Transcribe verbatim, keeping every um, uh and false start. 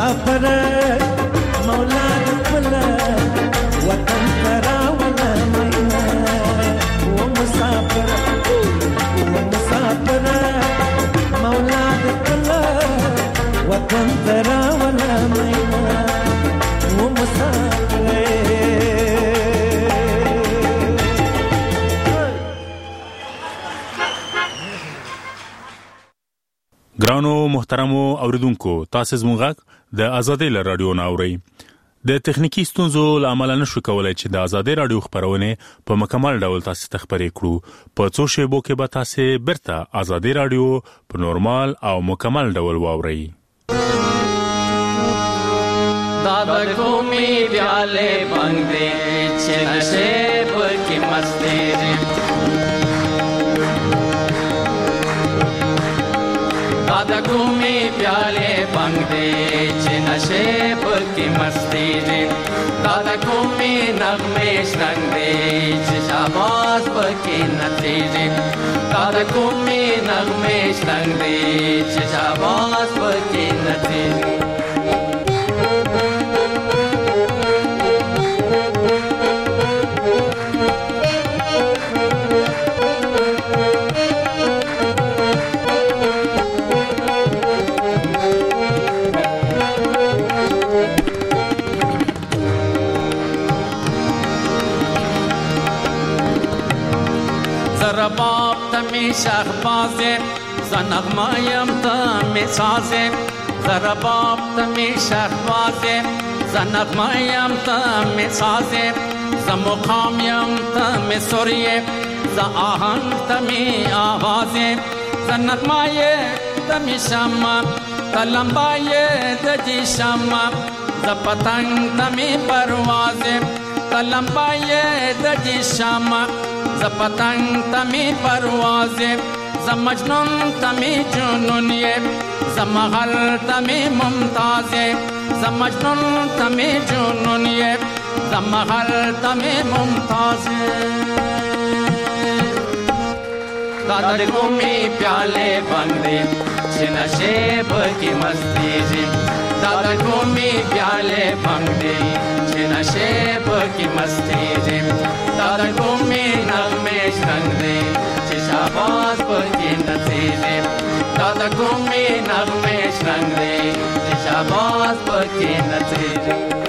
مسافر مولا دخل وطن ترى ولا مينا ومسافر ومسافر مولا دخل وطن ترى ولا مينا ومسافر. ګرانو محترمو اوریدونکو، تاسو زموږ غږ د آزادۍ له رادیو نه اورئ. د تخنیکی ستونزو له امله نشو کولای چې د آزادۍ رادیو خبرونه په مکمل ډول تاسو ته خبرې کړو. په څو شیبو کې به تاسو برته آزادۍ رادیو په نورمال او مکمل ډول واورئ. दादा घूमी प्याले बंदे छे नशेब की मस्ती रे दादा घूमी प्याले बंदे छे नशेब की मस्ती रे दादा घूमी नगमे रंगदे छे शाबाश की नतीजे दादा घूमी नगमे रंगदे छे शाबाश की नतीजे. बाप तमी शहबाज़े ज़नग़मायम तमी साज़े ज़रा बाप तमी शहबाज़े ज़नग़मायम तमी साज़े ज़मुक़ामयम तमी सुरिये ज़ आहंग तमी आवाज़े ज़नग़माये तमी शम्मा तलम्बाये दजी शम्मा ज़ पतंग तमी परवाज़े तलम्बाये दजी शम्मा ز پتنگ تمی پروازه ز مجنون تمی جنونیه ز مغل تمی ممتازه ز مجنون تمی جنونیه ز مغل تمی ممتازه. दादा घूमी प्याले बंदे छे नशेब की मस्ती रे दादा घूमी प्याले बंदे छे नशेब की मस्ती रे दादा घूमी नगमे रंगदे छे शाबाश की नतीजे दादा घूमी नगमे रंगदे छे शाबाश की नतीजे.